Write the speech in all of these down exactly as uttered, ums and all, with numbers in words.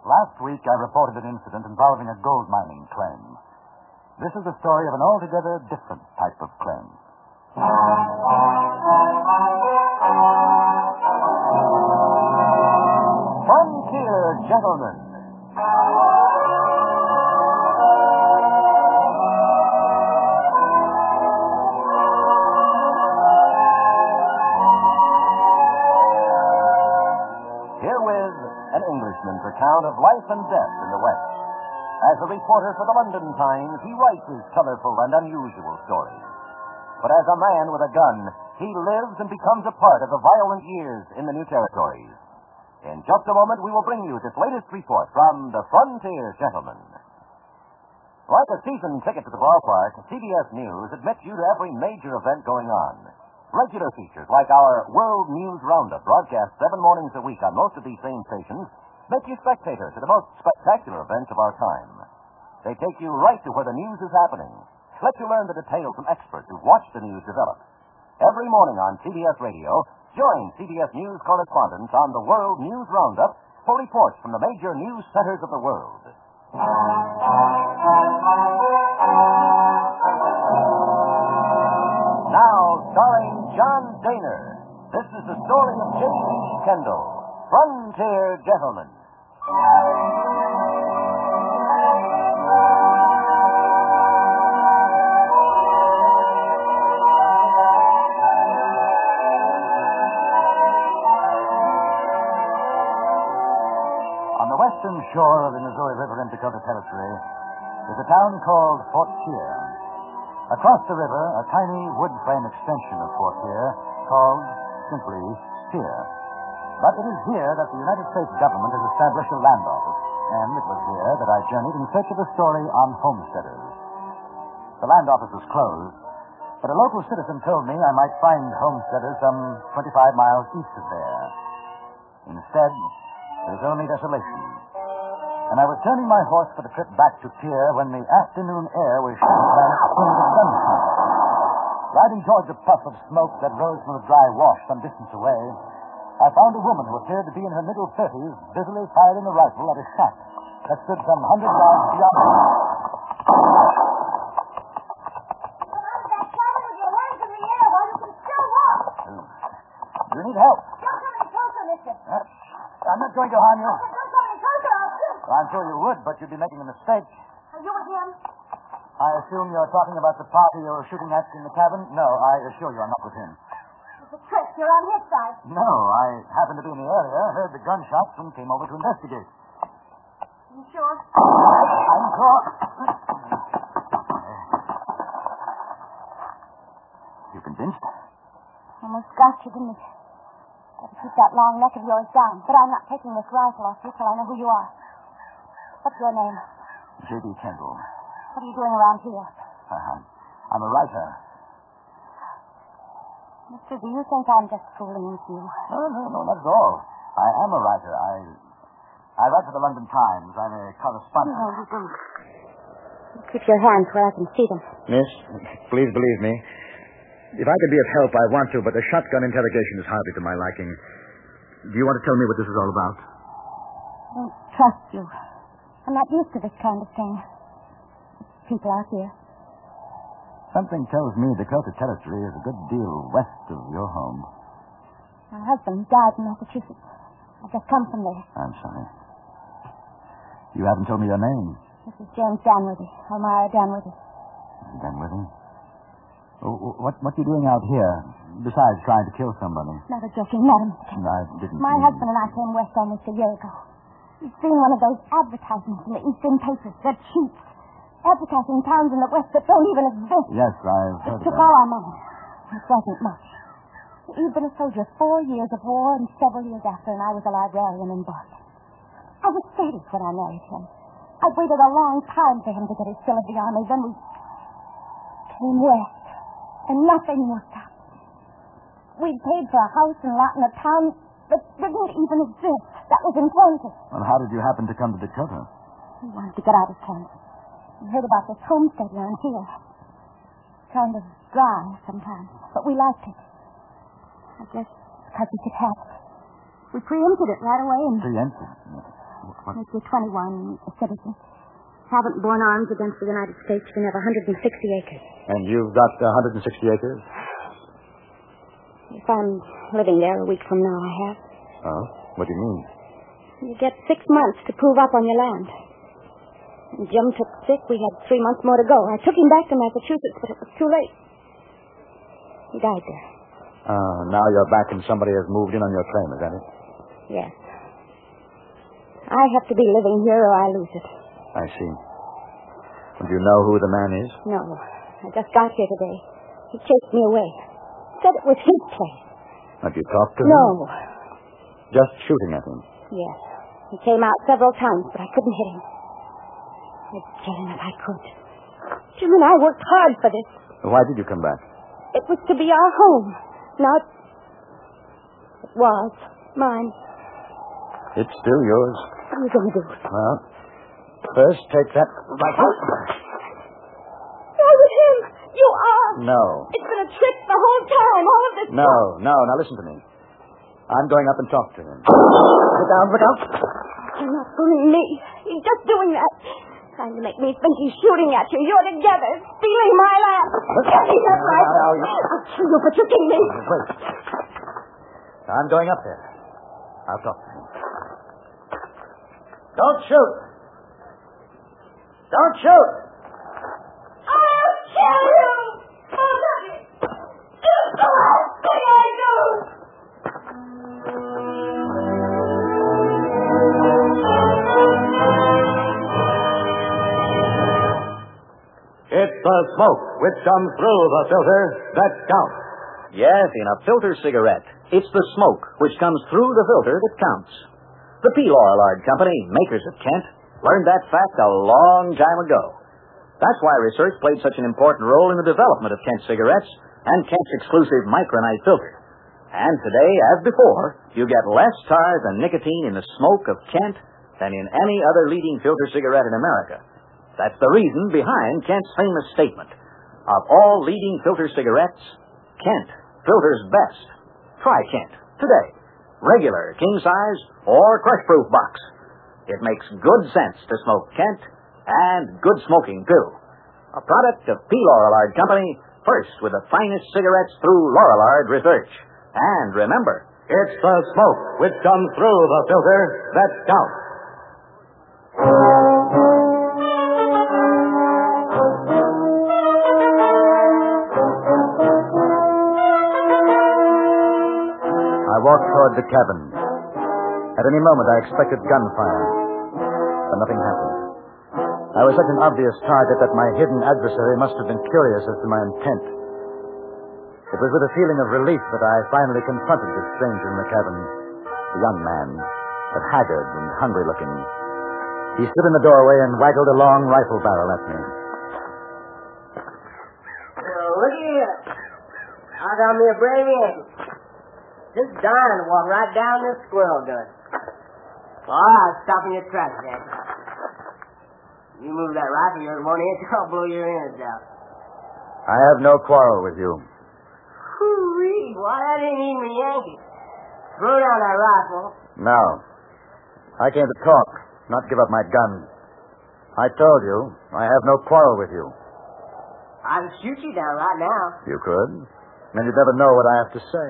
Last week, I reported an incident involving a gold mining claim. This is the story of an altogether different type of claim. Frontier Gentlemen. Herewith, an Englishman's account of life and death in the West. As a reporter for the London Times, he writes his colorful and unusual stories. But as a man with a gun, he lives and becomes a part of the violent years in the new territories. In just a moment, we will bring you this latest report from the Frontier Gentlemen. Like a season ticket to the ballpark, C B S News admits you to every major event going on. Regular features like our World News Roundup, broadcast seven mornings a week on most of these same stations, make you spectators to the most spectacular events of our time. They take you right to where the news is happening. Let you learn the details from experts who've watched the news develop. Every morning on C B S Radio, join C B S News correspondents on the World News Roundup for reports from the major news centers of the world. Now, starring John Daner, this is the story of J B Kendall, Frontier Gentlemen. On the western shore of the Missouri River in Dakota Territory is a town called Fort Pierre. Across the river, a tiny wood frame extension of Fort Pierre called simply Pierre. But it is here that the United States government has established a land office, and it was here that I journeyed in search of a story on homesteaders. The land office was closed, but a local citizen told me I might find homesteaders some twenty-five miles east of there. Instead, there was only desolation. And I was turning my horse for the trip back to Pierre when the afternoon air was shot by an exchange of gunshot. Riding towards a puff of smoke that rose from a dry wash some distance away, I found a woman who appeared to be in her middle thirties busily firing a rifle at a shack that stood some hundred yards beyond her. That cabin with your hands in the air while you can still walk. Do you need help? Don't come any closer, mister. Uh, I'm not going to harm you. Don't come any closer, I'll shoot. Well, I'm sure you would, but you'd be making a mistake. Are you with him? I assume you're talking about the party you were shooting at in the cabin? No, I assure you I'm not with him. It's a trick. You're on his side. No, I happened to be in the area, heard the gunshots, and came over to investigate. You sure? I'm caught. You convinced? Almost got you, didn't it? Better keep that long neck of yours down. But I'm not taking this rifle off you till I know who you are. What's your name? J B Kendall. What are you doing around here? Uh, I'm a writer. Mister, do you think I'm just fooling with you? No, no, no, not at all. I am a writer. I I write for the London Times. I'm a correspondent. No, you don't. Keep your hands where I can see them. Miss, please believe me. If I could be of help, I want to, but a shotgun interrogation is hardly to my liking. Do you want to tell me what this is all about? I don't trust you. I'm not used to this kind of thing. People out here. Something tells me Dakota Territory is a good deal west of your home. My husband died in Massachusetts. I've just come from there. I'm sorry. You haven't told me your name. This is James Danworthy. Elmira Danworthy. Danworthy? Oh, what, what are you doing out here, besides trying to kill somebody? Not a joking matter, Mister I didn't... My mean... husband and I came west almost a year ago. We've seen one of those advertisements in the Eastern papers. They're cheap. Advertising towns in the West that don't even exist. Yes, I've heard It of took that. all our money. It wasn't much. He'd been a soldier four years of war and several years after, and I was a librarian in Boston. I was thirty when I married him. I waited a long time for him to get his fill of the army. Then we came west, and nothing worked out. We'd paid for a house and lot in a town that didn't even exist. That was in Kansas. Well, how did you happen to come to Dakota? We wanted to get out of Kansas. We heard about this homestead around here. Kind of dry sometimes, but we liked it. I guess because we could have it. We preempted it right away and... Preempted? What? You're twenty-one, a citizen. Haven't borne arms against the United States. You can have one hundred sixty acres. And you've got one hundred sixty acres? If I'm living there a week from now, I have. Oh? What do you mean? You get six months to prove up on your land. When Jim took sick, we had three months more to go. I took him back to Massachusetts, but it was too late. He died there. Oh, now you're back and somebody has moved in on your claim, is that it? Yes. I have to be living here or I lose it. I see. Do you know who the man is? No. I just got here today. He chased me away. Said it was his place. Have you talked to him? No. Just shooting at him? Yes. He came out several times, but I couldn't hit him. I'd kill him if I could. Jim and I worked hard for this. Why did you come back? It was to be our home. Now it, it was mine. It's still yours. What are you going to do? Well, first take that rifle. You're with him. You are. No. It's been a trick the whole time. All of this. No, no. Now listen to me. I'm going up and talk to him. Sit down, look out. You're not fooling me. He's just doing that. Trying to make me think he's shooting at you. You're together, stealing my land. Get me that rifle. I'll kill you for tricking me. Wait. I'm going up there. I'll talk to him. Don't shoot. Don't shoot. I'll kill you. Oh, Daddy. It's the last thing I do. It's the smoke which comes through the filter that counts. Yes, in a filter cigarette, it's the smoke which comes through the filter that counts. The P. Lorillard Company, makers of Kent, learned that fact a long time ago. That's why research played such an important role in the development of Kent cigarettes and Kent's exclusive micronite filter. And today, as before, you get less tar than nicotine in the smoke of Kent than in any other leading filter cigarette in America. That's the reason behind Kent's famous statement. Of all leading filter cigarettes, Kent filters best. Try Kent today. Regular, king size, or crush-proof box. It makes good sense to smoke Kent, and good smoking, too. A product of P. Lorillard Company, first with the finest cigarettes through Lorillard research. And remember, it's the smoke which comes through the filter that counts. I walked toward the cabin. At any moment, I expected gunfire, but nothing happened. I was such an obvious target that my hidden adversary must have been curious as to my intent. It was with a feeling of relief that I finally confronted the stranger in the cabin, a young man, but haggard and hungry-looking. He stood in the doorway and waggled a long rifle barrel at me. Well, look here. I got me a brave Yankee. Just dying to walk right down this squirrel gun. All right, stop in your tracks, Yankee. You move that rifle of yours one inch, I'll blow your ears out. I have no quarrel with you. Whoo-wee, why, that ain't even a Yankee. Throw down that rifle. No. I came to talk, not give up my gun. I told you, I have no quarrel with you. I can shoot you down right now. You could. Then you'd never know what I have to say.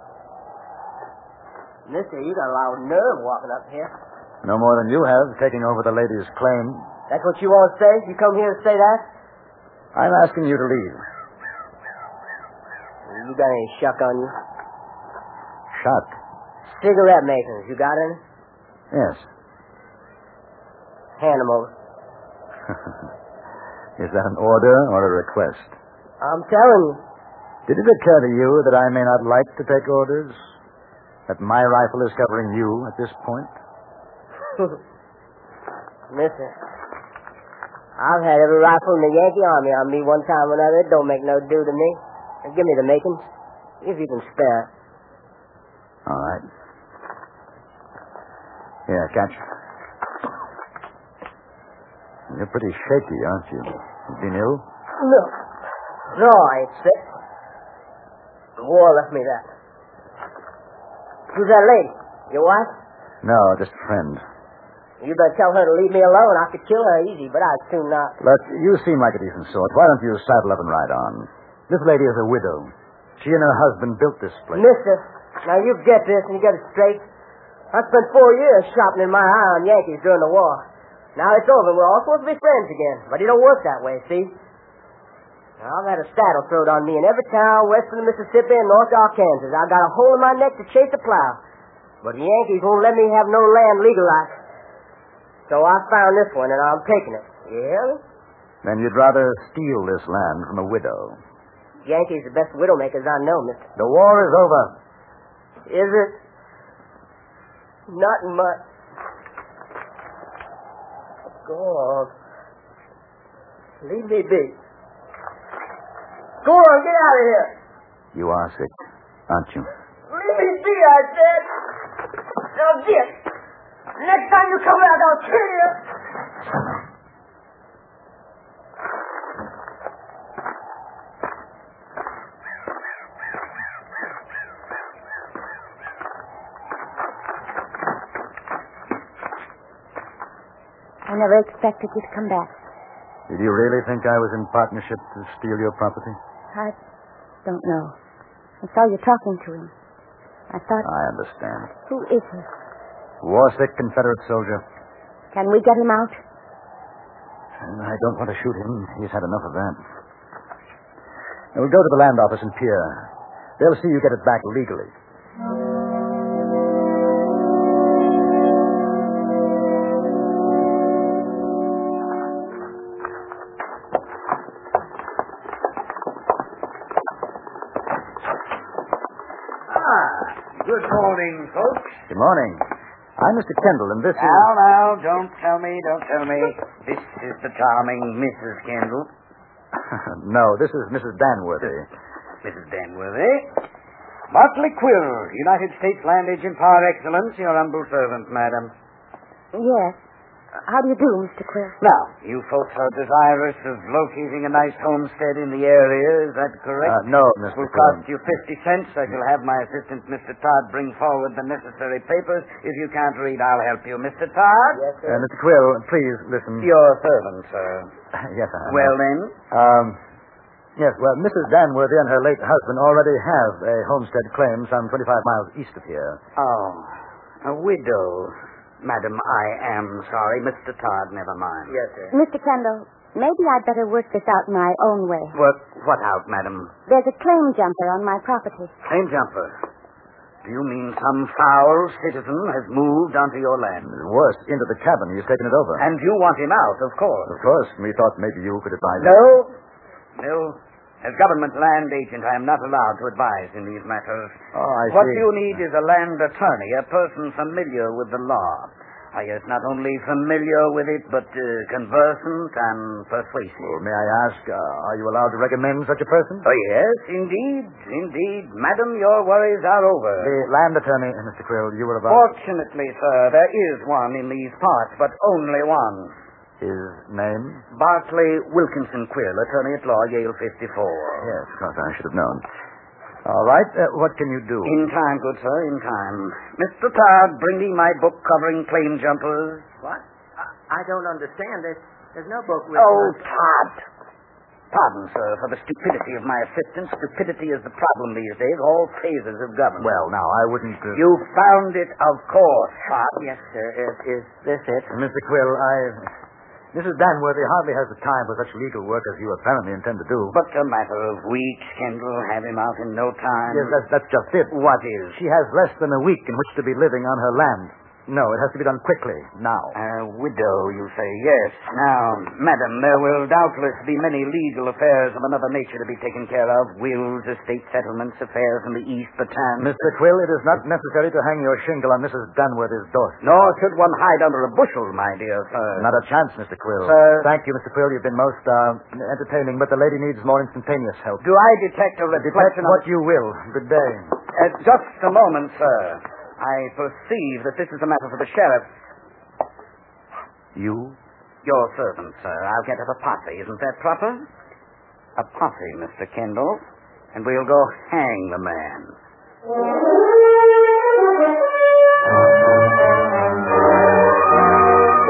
Mister, you got a lot of nerve walking up here. No more than you have, taking over the lady's claim. That's what you want to say? You come here to say that? I'm asking you to leave. You got any shuck on you? Shuck? Cigarette makers, you got any? Yes. Hand them over. Is that an order or a request? I'm telling you. Did it occur to you that I may not like to take orders? That my rifle is covering you at this point? Mister, I've had every rifle in the Yankee Army on me one time or another. It don't make no do to me. Give me the makings, if you can spare it. All right. Here, catch. You're pretty shaky, aren't you? You been ill? No. No, I ain't sick. The war left me that. Who's that lady? Your wife? No, just a friend. You better tell her to leave me alone. I could kill her easy, but I'd soon not. Look, you seem like a decent sort. Why don't you saddle up and ride on? This lady is a widow. She and her husband built this place. Mister, now you get this and you get it straight. I spent four years shopping in my eye on Yankees during the war. Now it's over. We're all supposed to be friends again. But it don't work that way, see? Now, I've had a saddle thrown on me in every town west of the Mississippi and north of Arkansas. I've got a hole in my neck to chase a plow. But the Yankees won't let me have no land legalized. So I found this one, and I'm taking it. You hear me? Then you'd rather steal this land from a widow. Yankees are the best widowmakers I know, mister. The war is over. Is it? Not much. Go on. Leave me be. Go on, get out of here. You are sick, aren't you? Leave me be, I said. Now, Dick, next time you come out, I'll kill you. I never expected you to come back. Did you really think I was in partnership to steal your property? I don't know. I saw you talking to him. I thought... I understand. Who is he? War-sick Confederate soldier. Can we get him out? And I don't want to shoot him. He's had enough of that. Now, we'll go to the land office in Pierre. They'll see you get it back legally. Good morning, folks. Good morning. I'm Mister Kendall, and this now, is... Now, now, don't tell me, don't tell me. This is the charming Missus Kendall. No, this is Missus Danworthy. Missus Danworthy. Bartley Quill, United States Land Agent par excellence, your humble servant, madam. Yes. How do you do, Mister Quill? Now, you folks are desirous of locating a nice homestead in the area, is that correct? Uh, no, Mister It will Quill. cost you fifty cents. I shall have my assistant, Mister Todd, bring forward the necessary papers. If you can't read, I'll help you. Mister Todd? Yes, sir. Uh, Mister Quill, please listen. Your servant, sir. Yes, I am. Well, then? Um, yes, well, Missus Danworthy and her late husband already have a homestead claim some twenty-five miles east of here. Oh, a widow. Madam, I am sorry. Mister Todd, never mind. Yes, sir. Mister Kendall, maybe I'd better work this out my own way. What, what out, madam? There's a claim jumper on my property. Claim jumper. Do you mean some foul citizen has moved onto your land? Worse, into the cabin. He's taken it over. And you want him out, of course. Of course, we thought maybe you could advise us. No. No. As government land agent, I am not allowed to advise in these matters. Oh, I What see. you need is a land attorney, a person familiar with the law. I yes, not only familiar with it, but uh, conversant and persuasive. Well, may I ask, uh, are you allowed to recommend such a person? Oh, yes, indeed, indeed. Madam, your worries are over. The land attorney, Mister Quill, you were about... Fortunately, sir, there is one in these parts, but only one. His name? Barclay Wilkinson Quill, attorney at law, Yale fifty-four. Yes, of course, I should have known. All right, uh, what can you do? In time, good sir, in time. Mister Todd, bring me my book covering claim jumpers. What? I, I don't understand. There's, there's no book with... Oh, Todd. Pardon, sir, for the stupidity of my assistant. Stupidity is the problem these days, all phases of government. Well, now, I wouldn't... Uh... You found it, of course, Todd. Yes, sir. Is, is this it? Mister Quill, I... Missus Danworthy hardly has the time for such legal work as you apparently intend to do. But a matter of weeks, Kendall. Have him out in no time. Yes, that's, that's just it. What is? She has less than a week in which to be living on her land. No, it has to be done quickly, now. A widow, you say? Yes. Now, madam, there will doubtless be many legal affairs of another nature to be taken care of. Wills, estate settlements, affairs in the East, the Tan. Mister Quill, it is not necessary to hang your shingle on Missus Danworthy's door. Nor should one hide under a bushel, my dear sir. Not a chance, Mister Quill. Sir. Thank you, Mister Quill. You've been most uh, entertaining, but the lady needs more instantaneous help. Do I detect a Detect reflection what of... you will. Good day. Uh, just a moment, sir. I perceive that this is a matter for the sheriff. You? Your servant, sir. I'll get up a posse. Isn't that proper? A posse, Mister Kendall. And we'll go hang the man.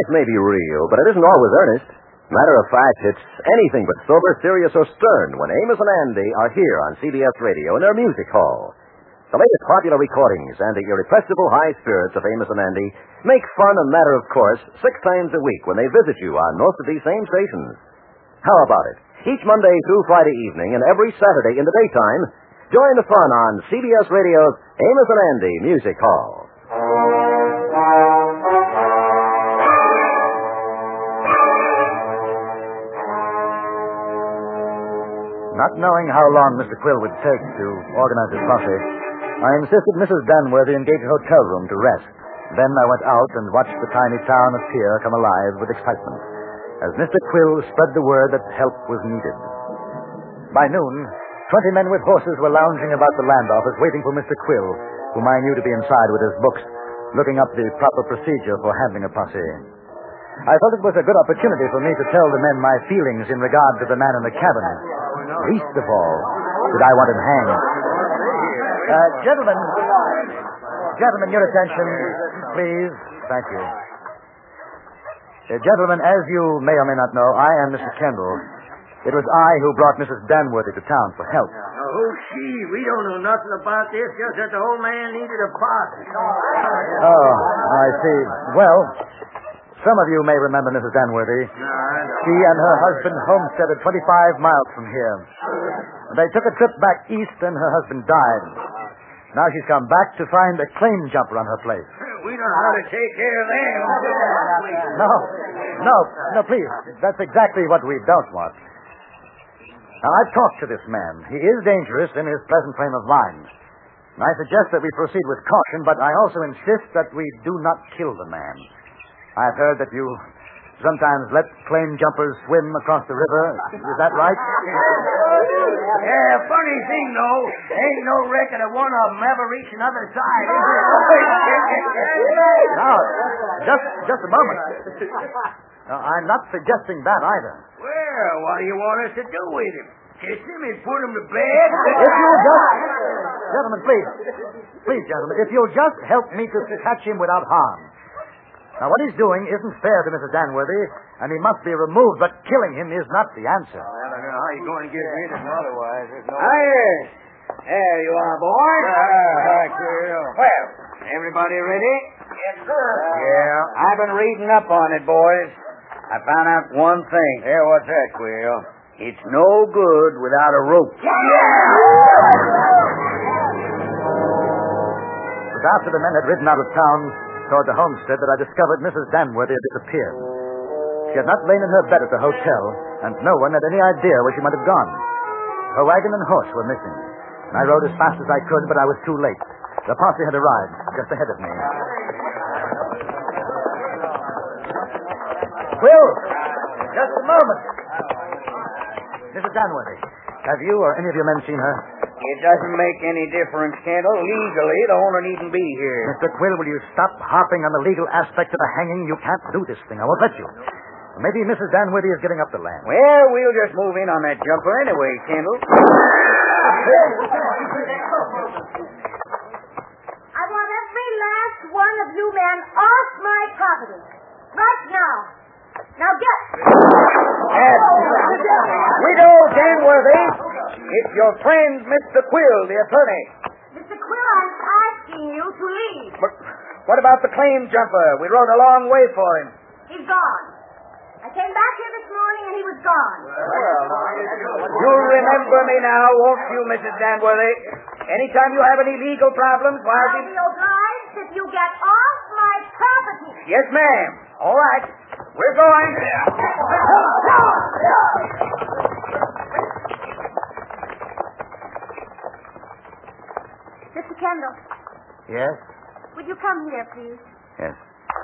life may be real, but it isn't always earnest. Matter of fact, it's anything but sober, serious, or stern when Amos and Andy are here on C B S Radio in their music hall. The latest popular recordings and the irrepressible high spirits of Amos and Andy make fun a matter of course six times a week when they visit you on most of these same stations. How about it? Each Monday through Friday evening and every Saturday in the daytime, join the fun on C B S Radio's Amos and Andy Music Hall. Not knowing how long Mister Quill would take to organize his posse, I insisted Missus Danworthy engage a hotel room to rest. Then I went out and watched the tiny town of Pier come alive with excitement as Mister Quill spread the word that help was needed. By noon, twenty men with horses were lounging about the land office waiting for Mister Quill, whom I knew to be inside with his books, looking up the proper procedure for handling a posse. I thought it was a good opportunity for me to tell the men my feelings in regard to the man in the cabin. Least of all, did I want him hanged. Uh, gentlemen, gentlemen, your attention, please. Thank you. Uh, gentlemen, as you may or may not know, I am Mister Kendall. It was I who brought Missus Danworthy to town for help. Now, who's she? We don't know nothing about this, just that the old man needed a posse. Oh, I see. Well, some of you may remember Missus Danworthy. No, I don't. She and her husband homesteaded twenty-five miles from here. They took a trip back east and her husband died. Now she's come back to find a claim jumper on her place. We don't know how to take care of them. No, no, no, please. That's exactly what we don't want. Now, I've talked to this man. He is dangerous in his present frame of mind. And I suggest that we proceed with caution, but I also insist that we do not kill the man. I've heard that you sometimes let claim jumpers swim across the river. Is that right? Yeah, funny thing, though. Ain't no record of one of them ever reaching the other side. Now, just, just a moment. Now, I'm not suggesting that either. Well, what do you want us to do with him? Kiss him and put him to bed? If you'll just... Gentlemen, please. Please, gentlemen, if you'll just help me to catch him without harm. Now, what he's doing isn't fair to Missus Danworthy, and he must be removed, but killing him is not the answer. Well, I don't know how you're going to get rid of him otherwise. There's no... Hi, there you are, boy. Hi, Quill. Well, everybody ready? Yes, sir. Yeah, I've been reading up on it, boys. I found out one thing. Yeah, what's that, Quill? It's no good without a rope. It was after the men had ridden out of town toward the homestead that I discovered Missus Danworthy had disappeared. She had not lain in her bed at the hotel, and no one had any idea where she might have gone. Her wagon and horse were missing, and I rode as fast as I could, but I was too late. The posse had arrived just ahead of me. Will, just a moment. Missus Danworthy, have you or any of your men seen her? It doesn't make any difference, Kendall. Legally, the owner needn't be here. Mister Quill, will you stop harping on the legal aspect of the hanging? You can't do this thing. I won't let you. Maybe Missus Danworthy is giving up the land. Well, we'll just move in on that jumper anyway, Kendall. I want every last one of you men off my property. Right now. Now get. Yes. Widow Danworthy, it's your friend, Mister Quill, the attorney. Mister Quill, I'm asking you to leave. But what about the claim jumper? We rode a long way for him. He's gone. I came back here this morning and he was gone. You'll remember me now, won't you, Missus Danworthy? Anytime you have any legal problems, why... I'll be obliged if you get off my property. Yes, ma'am. All right. We're going. Mister Kendall, Yes? would you come here, please? Yes.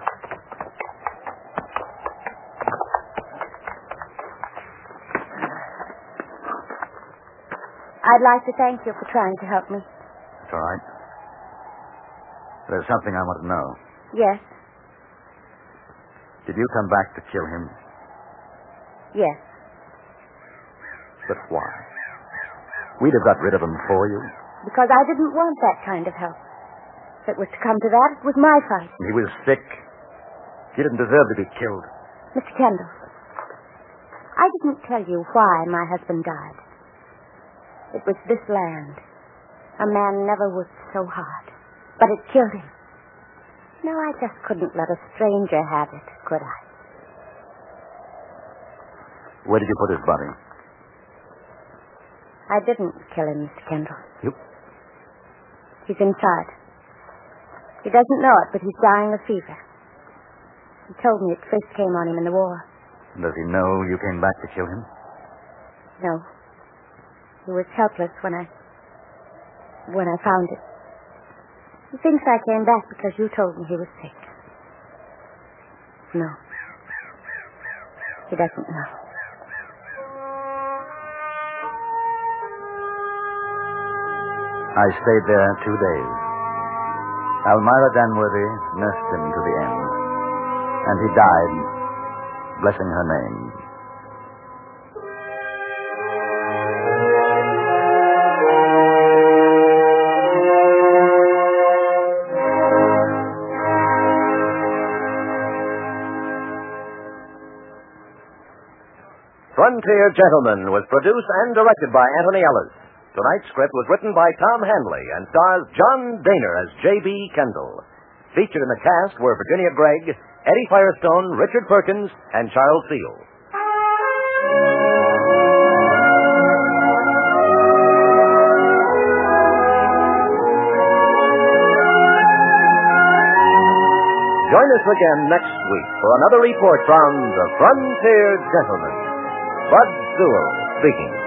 I'd like to thank you for trying to help me. It's all right. There's something I want to know. Yes, Did you come back to kill him? yes. But why? We'd have got rid of him for you. Because I didn't want that kind of help. If it was to come to that, it was my fight. He was sick. He didn't deserve to be killed. Mister Kendall, I didn't tell you why my husband died. It was this land. A man never worked so hard. But it killed him. No, I just couldn't let a stranger have it, could I? Where did you put his body? I didn't kill him, Mister Kendall. You? He's inside. He doesn't know it, but he's dying of fever. He told me it first came on him in the war. Does he know you came back to kill him? No. He was helpless when I... when I found it. He thinks I came back because you told me he was sick. No. He doesn't know. I stayed there two days. Almira Danworthy nursed him to the end. And he died, blessing her name. Frontier Gentlemen was produced and directed by Anthony Ellis. Tonight's script was written by Tom Hanley and stars John Daner as J B. Kendall. Featured in the cast were Virginia Gregg, Eddie Firestone, Richard Perkins, and Charles Seal. Join us again next week for another report from the Frontier Gentlemen. Bud Sewell speaking.